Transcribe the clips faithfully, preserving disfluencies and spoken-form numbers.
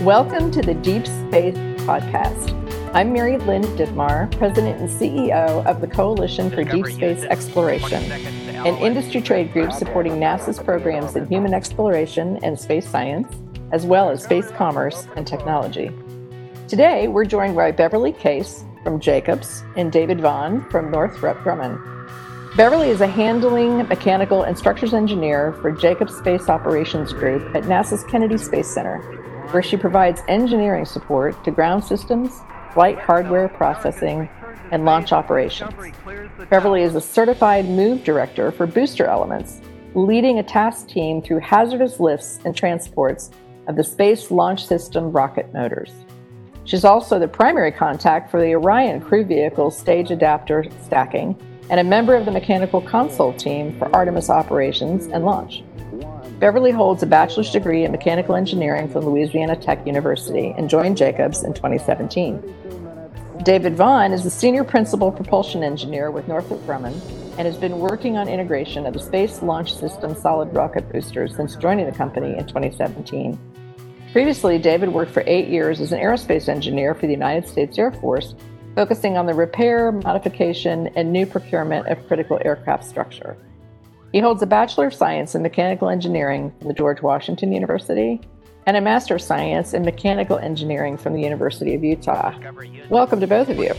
Welcome to the Deep Space Podcast. I'm Mary Lynn Dittmar, President and C E O of the Coalition for Deep Space Exploration, an industry trade group supporting NASA's programs in human exploration and space science, as well as space commerce and technology. Today, we're joined by Beverly Case from Jacobs and David Vaughn from Northrop Grumman. Beverly is a handling, mechanical, and structures engineer for Jacobs Space Operations Group at NASA's Kennedy Space Center, where she provides engineering support to ground systems, flight hardware processing, and launch operations. Beverly is a certified move director for Booster Elements, leading a task team through hazardous lifts and transports of the Space Launch System rocket motors. She's also the primary contact for the Orion crew vehicle stage adapter stacking and a member of the mechanical console team for Artemis operations and launch. Beverly holds a bachelor's degree in mechanical engineering from Louisiana Tech University and joined Jacobs in twenty seventeen. David Vaughn is the senior principal propulsion engineer with Northrop Grumman and has been working on integration of the Space Launch System solid rocket boosters since joining the company in twenty seventeen. Previously, David worked for eight years as an aerospace engineer for the United States Air Force, focusing on the repair, modification, and new procurement of critical aircraft structure. He holds a Bachelor of Science in Mechanical Engineering from the George Washington University and a Master of Science in Mechanical Engineering from the University of Utah. Welcome to both of you.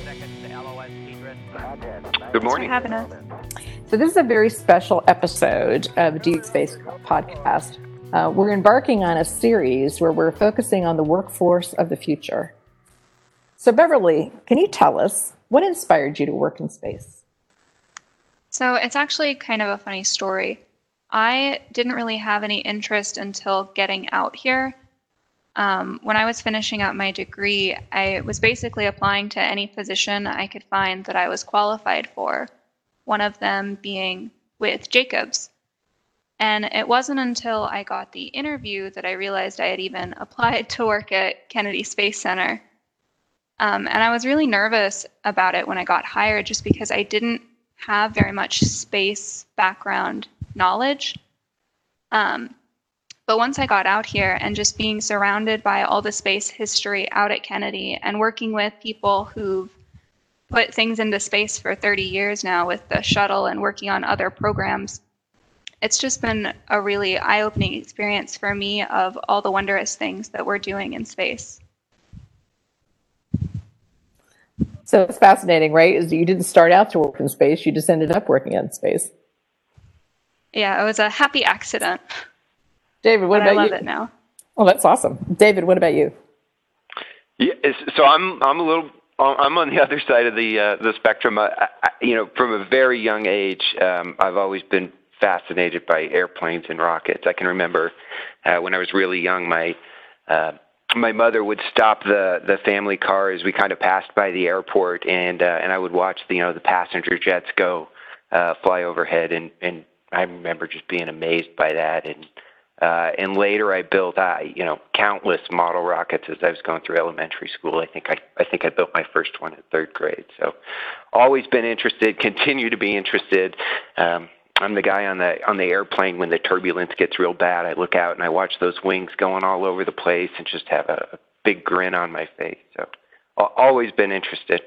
Good morning. Thanks for having us. So this is a very special episode of Deep Space Podcast. Uh, we're embarking on a series where we're focusing on the workforce of the future. So Beverly, can you tell us what inspired you to work in space? So it's actually kind of a funny story. I didn't really have any interest until getting out here. Um, when I was finishing up my degree, I was basically applying to any position I could find that I was qualified for, one of them being with Jacobs. And it wasn't until I got the interview that I realized I had even applied to work at Kennedy Space Center. Um, and I was really nervous about it when I got hired just because I didn't have very much space background knowledge. Um, but once I got out here and just being surrounded by all the space history out at Kennedy and working with people who've put things into space for thirty years now with the shuttle and working on other programs, it's just been a really eye-opening experience for me of all the wondrous things that we're doing in space. So it's fascinating, right? Is you didn't start out to work in space, you just ended up working in space. Yeah, it was a happy accident. David, what but about I love you? it now. Oh, that's awesome. David, what about you? Yeah, so I'm I'm a little I'm on the other side of the uh, the spectrum. I, I, you know, from a very young age, um, I've always been fascinated by airplanes and rockets. I can remember uh, when I was really young, my uh, my mother would stop the, the family car as we kind of passed by the airport, and uh, and I would watch the you know the passenger jets go uh, fly overhead, and, and I remember just being amazed by that. And uh, and later I built uh, you know countless model rockets as I was going through elementary school. I think I I think I built my first one in third grade. So always been interested, continue to be interested. Um, I'm the guy on the on the airplane when the turbulence gets real bad. I look out and I watch those wings going all over the place and just have a, a big grin on my face. So always been interested.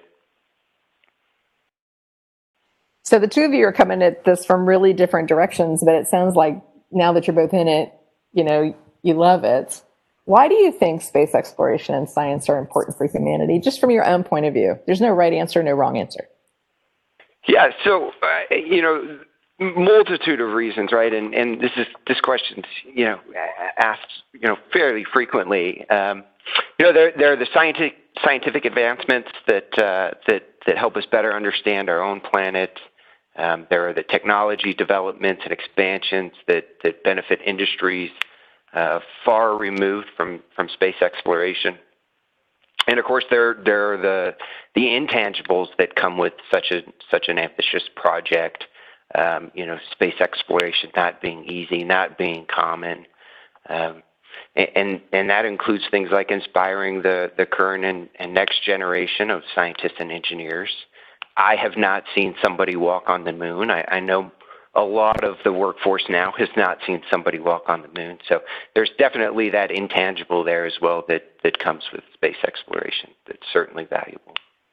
So the two of you are coming at this from really different directions, but it sounds like now that you're both in it, you know, you love it. Why do you think space exploration and science are important for humanity, just from your own point of view? There's no right answer, no wrong answer. Yeah, so, uh, you know, multitude of reasons, right? And and this is this question's you know asked you know fairly frequently. Um, you know, there there are the scientific scientific advancements that uh, that that help us better understand our own planet. Um, there are the technology developments and expansions that that benefit industries uh, far removed from from space exploration. And of course, there there are the the intangibles that come with such a such an ambitious project. Um, you know, space exploration not being easy, not being common, um, and and that includes things like inspiring the the current and, and next generation of scientists and engineers. I have not seen somebody walk on the moon. I, I know a lot of the workforce now has not seen somebody walk on the moon. So there's definitely that intangible there as well that, that comes with space exploration that's certainly valuable.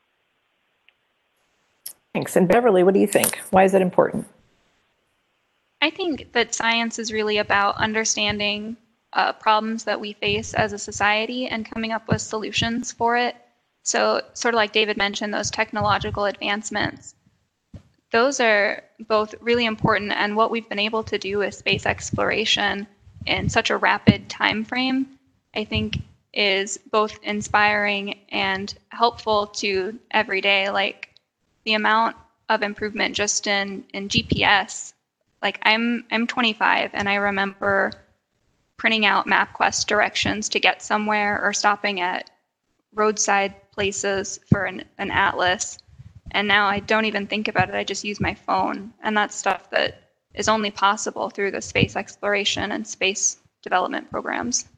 Thanks. And Beverly, what do you think? Why is it important? I think that science is really about understanding uh, problems that we face as a society and coming up with solutions for it. So sort of like David mentioned, those technological advancements, those are both really important, and what we've been able to do with space exploration in such a rapid time frame, I think is both inspiring and helpful to every day. Like the amount of improvement just in, in G P S. Like I'm I'm twenty-five, and I remember printing out MapQuest directions to get somewhere or stopping at roadside places for an, an atlas. And now I don't even think about it. I just use my phone. And that's stuff that is only possible through the space exploration and space development programs.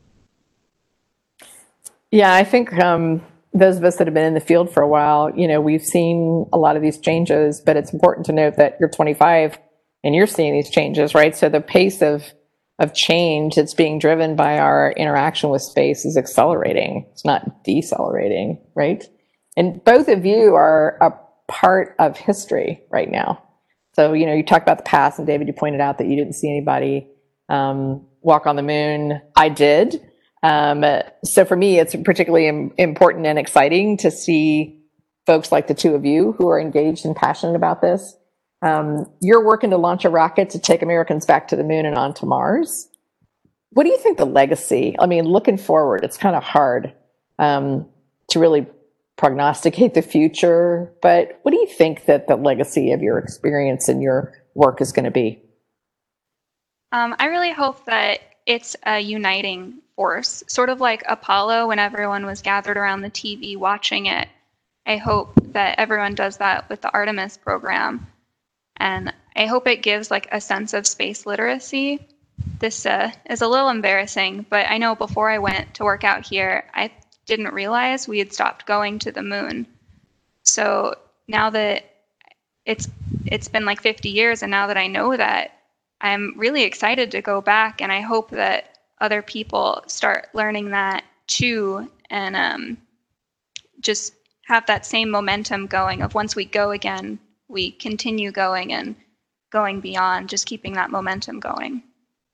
Yeah, I think um, those of us that have been in the field for a while, you know, we've seen a lot of these changes, but it's important to note that you're twenty-five and you're seeing these changes, right? So the pace of of change that's being driven by our interaction with space is accelerating. It's not decelerating, right? And both of you are a part of history right now. So, you know, you talked about the past, and David, you pointed out that you didn't see anybody um, walk on the moon. I did. Um, so for me, it's particularly im- important and exciting to see folks like the two of you who are engaged and passionate about this. Um, you're working to launch a rocket to take Americans back to the moon and onto Mars. What do you think the legacy? I mean, looking forward, it's kind of hard um, to really prognosticate the future, but what do you think that the legacy of your experience and your work is going to be? Um, I really hope that it's a uniting force, sort of like Apollo when everyone was gathered around the T V watching it. I hope that everyone does that with the Artemis program. And I hope it gives like a sense of space literacy. This uh, is a little embarrassing, but I know before I went to work out here, I didn't realize we had stopped going to the moon. So now that it's it's been like fifty years, and now that I know that, I'm really excited to go back, and I hope that other people start learning that too, and um, just have that same momentum going of once we go again, we continue going and going beyond, just keeping that momentum going.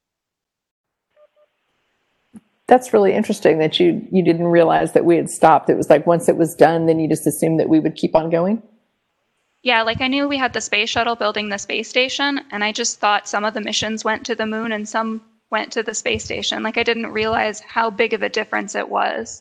That's really interesting that you you didn't realize that we had stopped. It was like once it was done, then you just assumed that we would keep on going? Yeah, like I knew we had the space shuttle building the space station, and I just thought some of the missions went to the moon and some went to the space station. Like I didn't realize how big of a difference it was.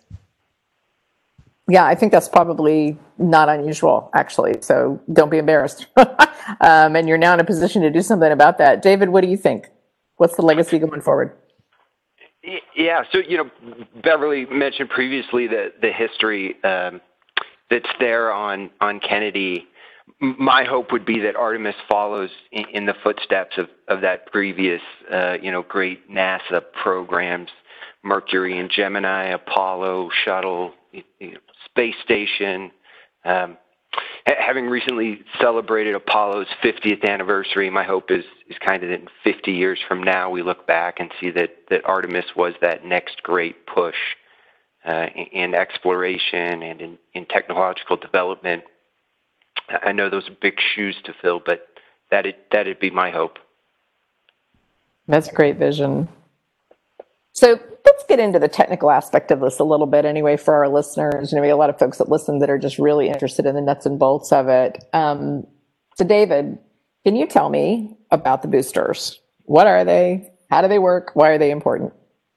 Yeah, I think that's probably not unusual, actually. So don't be embarrassed. um, and you're now in a position to do something about that. David, what do you think? What's the legacy going forward? Yeah, so, you know, Beverly mentioned previously the, the history um, that's there on, on Kennedy. My hope would be that Artemis follows in, in the footsteps of, of that previous, uh, you know, great NASA programs, Mercury and Gemini, Apollo, Shuttle, you know, Space Station. Um, having recently celebrated Apollo's fiftieth anniversary, my hope is, is kind of that in fifty years from now, we look back and see that, that Artemis was that next great push uh, in, in exploration and in, in technological development. I know those are big shoes to fill, but that'd, that'd be my hope. That's a great vision. So let's get into the technical aspect of this a little bit anyway for our listeners. You know, we have a lot of folks that listen that are just really interested in the nuts and bolts of it. Um, so David, can you tell me about the boosters? What are they? How do they work? Why are they important?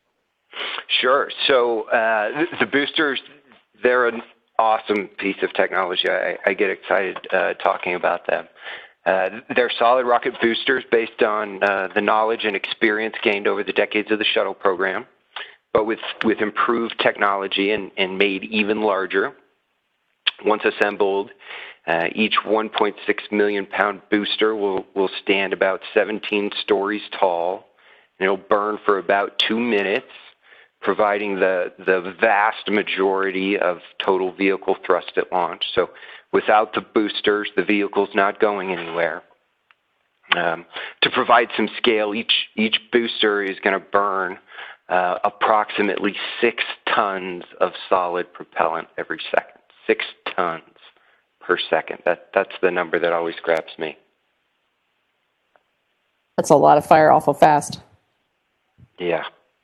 Sure. So uh, the boosters, they're an awesome piece of technology. I, I get excited uh, talking about them. Uh, they're solid rocket boosters based on uh, the knowledge and experience gained over the decades of the shuttle program, but with, with improved technology and, and made even larger. Once assembled, uh, each one point six million pound booster will, will stand about seventeen stories tall, and it'll burn for about two minutes, providing the, the vast majority of total vehicle thrust at launch. So without the boosters, the vehicle's not going anywhere. Um, to provide some scale, each, each booster is going to burn uh, approximately six tons of solid propellant every second. Six tons per second. That, that's the number that always grabs me. That's a lot of fire awful fast. Yeah.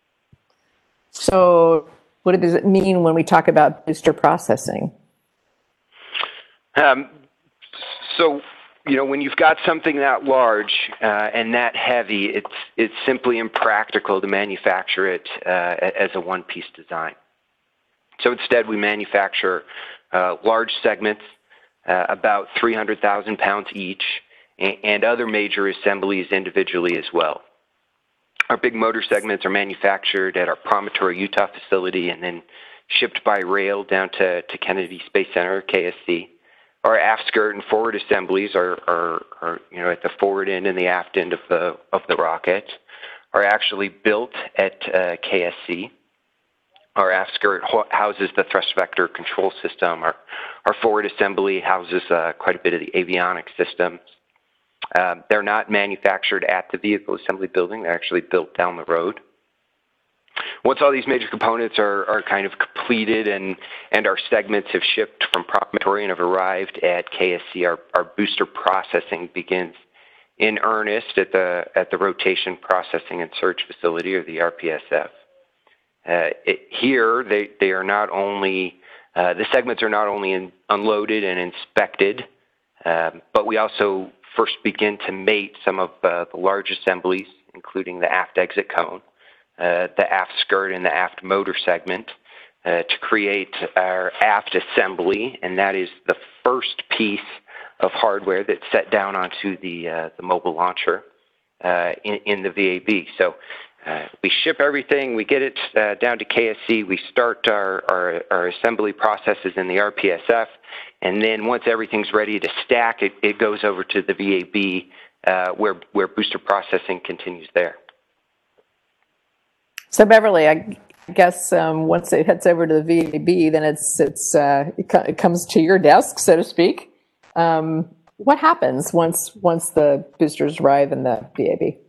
So what does it mean when we talk about booster processing? Um, so, you know, when you've got something that large uh, and that heavy, it's, it's simply impractical to manufacture it uh, as a one-piece design. So instead, we manufacture uh, large segments, uh, about three hundred thousand pounds each, and, and other major assemblies individually as well. Our big motor segments are manufactured at our Promontory, Utah facility and then shipped by rail down to, to Kennedy Space Center, K S C. Our aft skirt and forward assemblies are, are, are, you know, at the forward end and the aft end of the, of the rocket, are actually built at uh, K S C. Our aft skirt houses the thrust vector control system. Our, our forward assembly houses uh, quite a bit of the avionics systems. Uh, they're not manufactured at the vehicle assembly building. They're actually built down the road. Once all these major components are, are kind of completed and, and our segments have shipped from Promontory and have arrived at K S C, our, our booster processing begins in earnest at the, at the Rotation Processing and Surge Facility, or the R P S F. Uh, it, here, they, they are not only, uh, the segments are not only in, unloaded and inspected, um, but we also first begin to mate some of uh, the large assemblies, including the aft exit cone, uh, the aft skirt, and the aft motor segment, uh, to create our aft assembly, and that is the first piece of hardware that's set down onto the, uh, the mobile launcher uh, in, in the V A B. So uh, we ship everything, we get it uh, down to K S C, we start our, our, our assembly processes in the R P S F, and then once everything's ready to stack, it, it goes over to the V A B uh, where, where booster processing continues there. So Beverly, I guess um, once it heads over to the V A B, then it's, it's, uh, it, co- it comes to your desk, so to speak. Um, what happens once, once the boosters arrive in the V A B?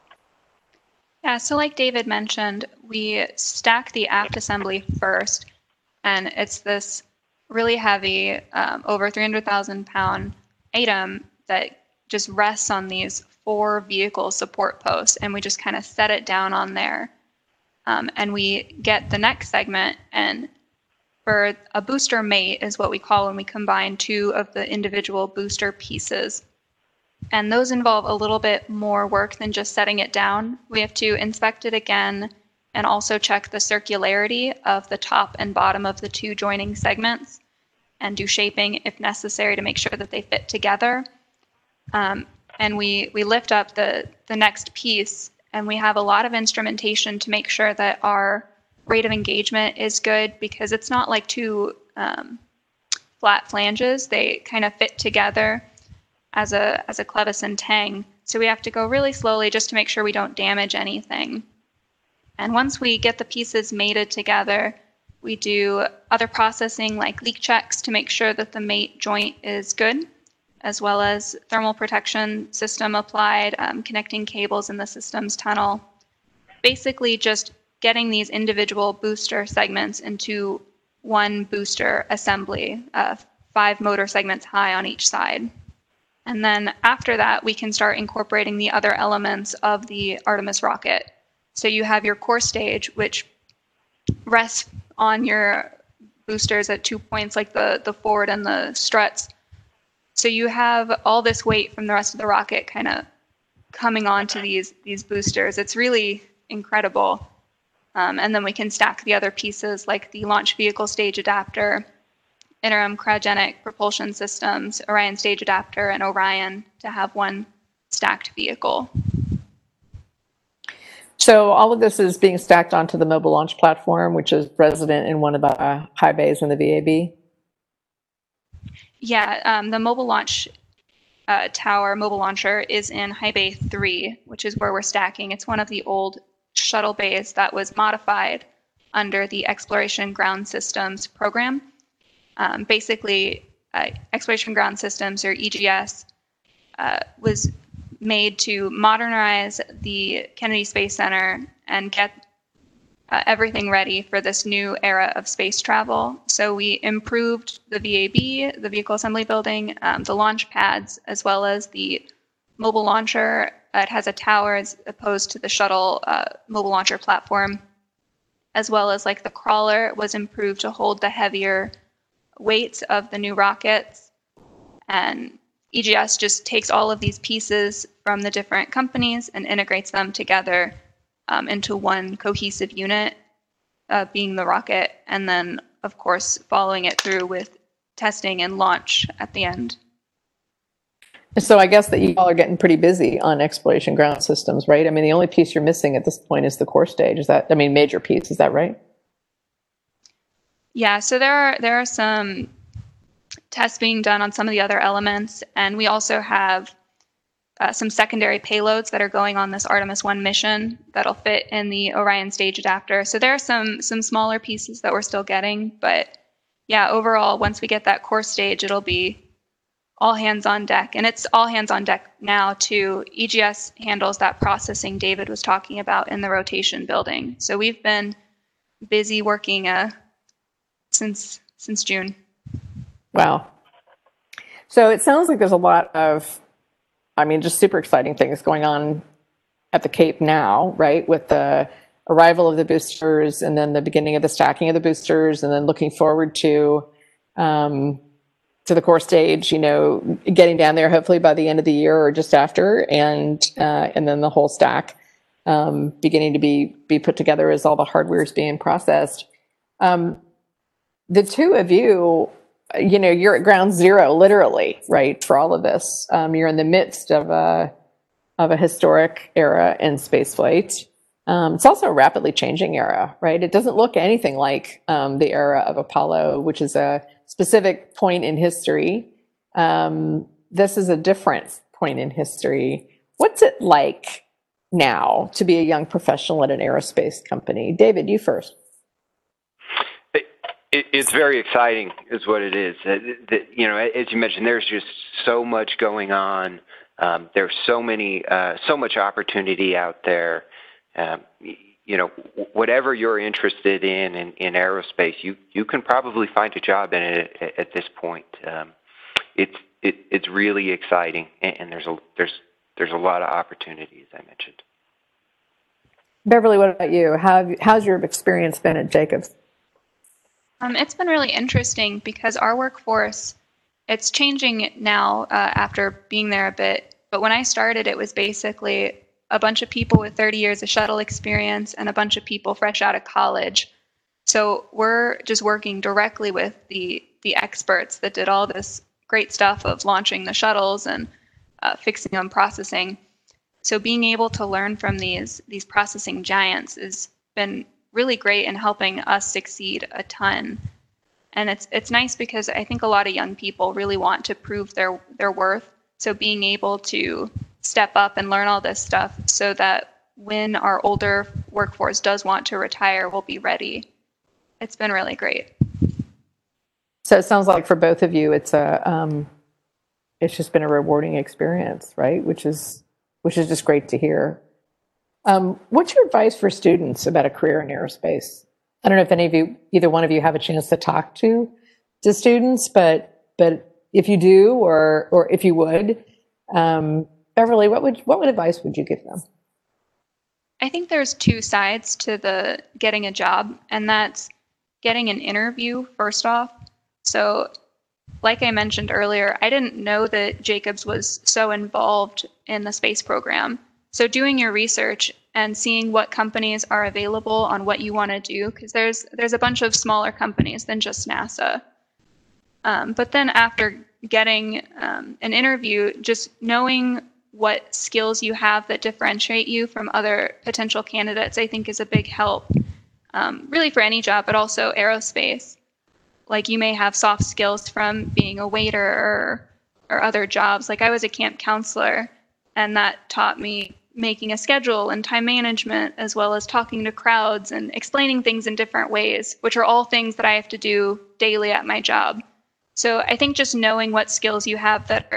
Yeah, so like David mentioned, we stack the aft assembly first, and it's this really heavy, um, over three hundred thousand pound item that just rests on these four vehicle support posts, and we just kind of set it down on there. Um, and we get the next segment, and for a booster mate is what we call when we combine two of the individual booster pieces. And those involve a little bit more work than just setting it down. We have to inspect it again and also check the circularity of the top and bottom of the two joining segments and do shaping if necessary to make sure that they fit together. Um, and we, we lift up the, the next piece, and we have a lot of instrumentation to make sure that our rate of engagement is good, because it's not like two um, flat flanges. They kind of fit together as a as a clevis and tang. So we have to go really slowly just to make sure we don't damage anything. And once we get the pieces mated together, we do other processing like leak checks to make sure that the mate joint is good, as well as thermal protection system applied, um, connecting cables in the systems tunnel. Basically just getting these individual booster segments into one booster assembly, uh, five motor segments high on each side. And then after that, we can start incorporating the other elements of the Artemis rocket. So you have your core stage, which rests on your boosters at two points, like the, the forward and the struts. So you have all this weight from the rest of the rocket kind of coming onto these, these boosters. It's really incredible. Um, and then we can stack the other pieces like the launch vehicle stage adapter, interim cryogenic propulsion systems, Orion stage adapter, and Orion to have one stacked vehicle. So all of this is being stacked onto the mobile launch platform, which is resident in one of the uh, high bays in the V A B? Yeah, um, the mobile launch uh, tower, mobile launcher, is in High Bay three, which is where we're stacking. It's one of the old shuttle bays that was modified under the Exploration Ground Systems program. Um, basically, uh, Exploration Ground Systems, or E G S, uh, was made to modernize the Kennedy Space Center and get uh, everything ready for this new era of space travel. So we improved the V A B, the Vehicle Assembly Building, um, the launch pads, as well as the mobile launcher. It has a tower as opposed to the shuttle uh, mobile launcher platform, as well as like the crawler was improved to hold the heavier weights of the new rockets. And E G S just takes all of these pieces from the different companies and integrates them together um, into one cohesive unit, uh, being the rocket, and then, of course, following it through with testing and launch at the end. So I guess that you all are getting pretty busy on exploration ground systems, right? I mean, the only piece you're missing at this point is the core stage. Is that, I mean, major piece, is that right? Yeah, so there are there are some tests being done on some of the other elements, and we also have uh, some secondary payloads that are going on this Artemis one mission that'll fit in the Orion stage adapter. So there are some some smaller pieces that we're still getting, but yeah, overall, once we get that core stage, it'll be all hands on deck. And it's all hands on deck now too. E G S handles that processing David was talking about in the rotation building. So we've been busy working uh, since since June. Wow. So it sounds like there's a lot of, I mean, just super exciting things going on at the Cape now, right? With the arrival of the boosters and then the beginning of the stacking of the boosters, and then looking forward to um, to the core stage, you know, getting down there hopefully by the end of the year or just after, and uh, and then the whole stack um, beginning to be be put together as all the hardware is being processed. Um, the two of you, you know, you're at ground zero, literally, right, for all of this. Um, you're in the midst of a of a historic era in spaceflight. Um, it's also a rapidly changing era, right? It doesn't look anything like um, the era of Apollo, which is a specific point in history. Um, this is a different point in history. What's it like now to be a young professional at an aerospace company? David, you first. It, it, it's very exciting, is what it is. Uh, the, you know, as you mentioned, there's just so much going on. Um, there's so many, uh, so much opportunity out there. Um, you know, whatever you're interested in, in in aerospace, you you can probably find a job in it at, at this point. Um, it's it, it's really exciting, and, and there's a there's there's a lot of opportunities, I mentioned. Beverly, what about you? How how's your experience been at Jacobs? Um, it's been really interesting because our workforce, it's changing now uh, after being there a bit. But when I started, it was basically a bunch of people with thirty years of shuttle experience and a bunch of people fresh out of college. So we're just working directly with the the experts that did all this great stuff of launching the shuttles and uh, fixing them, processing. So being able to learn from these these processing giants has been really great in helping us succeed a ton. And it's it's nice because I think a lot of young people really want to prove their their worth. So being able to step up and learn all this stuff so that when our older workforce does want to retire, we'll be ready. It's been really great. So it sounds like for both of you, it's a um, it's just been a rewarding experience, right? Which is which is just great to hear. Um, what's your advice for students about a career in aerospace? I don't know if any of you, either one of you, have a chance to talk to to students, but but if you do, or or if you would. Um, Beverly, what would what would advice would you give them? I think there's two sides to the getting a job, and that's getting an interview first off. So like I mentioned earlier, I didn't know that Jacobs was so involved in the space program. So doing your research and seeing what companies are available on what you want to do, because there's there's a bunch of smaller companies than just NASA. Um, but then after getting um, an interview, just knowing what skills you have that differentiate you from other potential candidates, I think is a big help, um, really for any job, but also aerospace. Like you may have soft skills from being a waiter or, or other jobs. Like I was a camp counselor, and that taught me making a schedule and time management, as well as talking to crowds and explaining things in different ways, which are all things that I have to do daily at my job. So I think just knowing what skills you have that are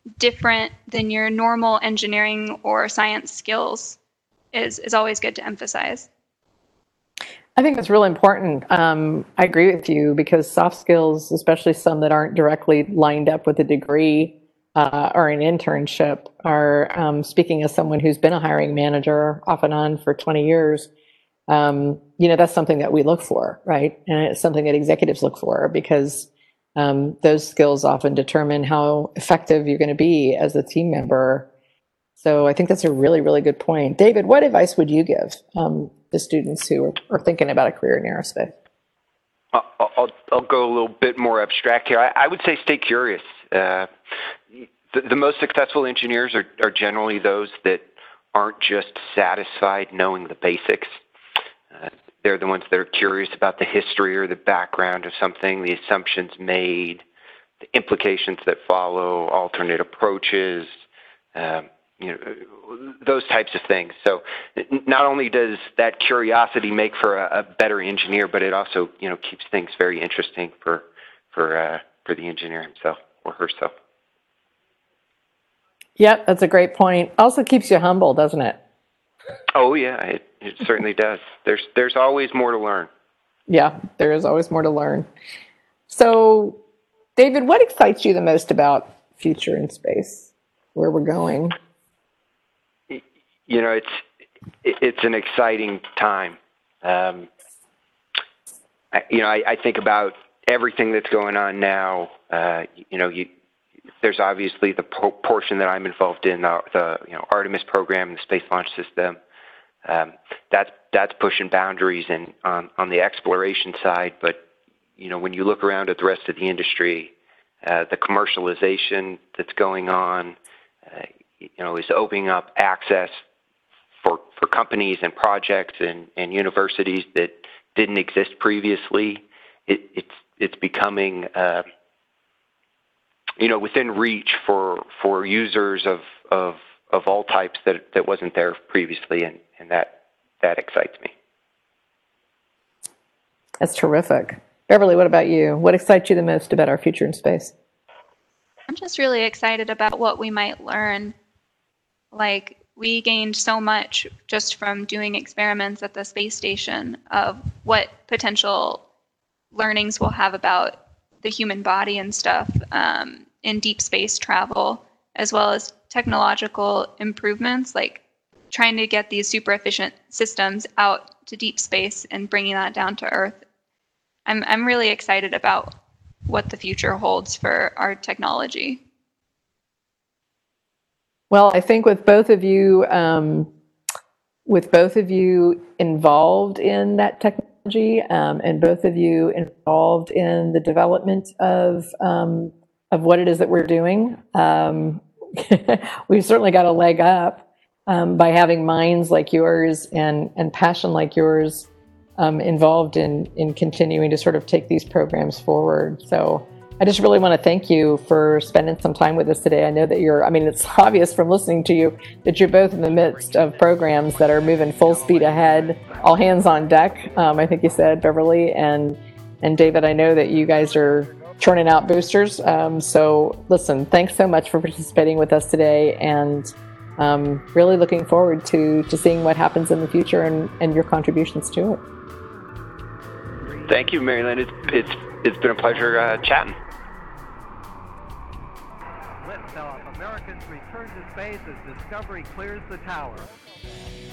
different than your normal engineering or science skills is, is always good to emphasize. I think it's really important. Um, I agree with you because soft skills, especially some that aren't directly lined up with a degree uh, or an internship, are um, speaking as someone who's been a hiring manager off and on for twenty years. Um, you know, that's something that we look for, right? And it's something that executives look for because um, those skills often determine how effective you're going to be as a team member. So I think that's a really, really good point. David, what advice would you give um, the students who are, are thinking about a career in aerospace? I'll, I'll, I'll go a little bit more abstract here. I, I would say stay curious. Uh, the, the most successful engineers are, are generally those that aren't just satisfied knowing the basics. Uh, they're the ones that are curious about the history or the background of something, the assumptions made, the implications that follow, alternate approaches, um, you know, those types of things. So not only does that curiosity make for a, a better engineer, but it also, you know, keeps things very interesting for for uh, for the engineer himself or herself. Yep, that's a great point. Also keeps you humble, doesn't it? Oh yeah, it, it certainly does. There's there's always more to learn. Yeah, there is always more to learn. So, David, what excites you the most about future in space, where we're going? You know, it's it's an exciting time. Um, I, you know, I, I think about everything that's going on now. Uh, you know, you, there's obviously the po- portion that I'm involved in, the, the you know Artemis program, the Space Launch System. Um, that's that's pushing boundaries and on on the exploration side. But you know, when you look around at the rest of the industry, uh, the commercialization that's going on, uh, you know, is opening up access for for companies and projects and, and universities that didn't exist previously. It, it's it's becoming uh, you know within reach for for users of of of all types that that wasn't there previously, and, and that that excites me. That's terrific. Beverly, what about you? What excites you the most about our future in space? I'm just really excited about what we might learn. Like, we gained so much just from doing experiments at the space station of what potential learnings we'll have about the human body and stuff um, in deep space travel, as well as technological improvements, like trying to get these super efficient systems out to deep space and bringing that down to Earth. I'm I'm really excited about what the future holds for our technology. Well, I think with both of you, um, with both of you involved in that technology, um, and both of you involved in the development of um, of what it is that we're doing, um, we've certainly got a leg up um, by having minds like yours and and passion like yours um, involved in in continuing to sort of take these programs forward. So I just really want to thank you for spending some time with us today. I know that you're, I mean, it's obvious from listening to you that you're both in the midst of programs that are moving full speed ahead, all hands on deck, um, I think you said, Beverly. And, and David, I know that you guys are churning out boosters. Um, so listen, thanks so much for participating with us today, and um, really looking forward to, to seeing what happens in the future and, and your contributions to it. Thank you, Mary Lynn. It's, it's, it's been a pleasure uh, chatting. Liftoff. Americans return to space as Discovery clears the tower.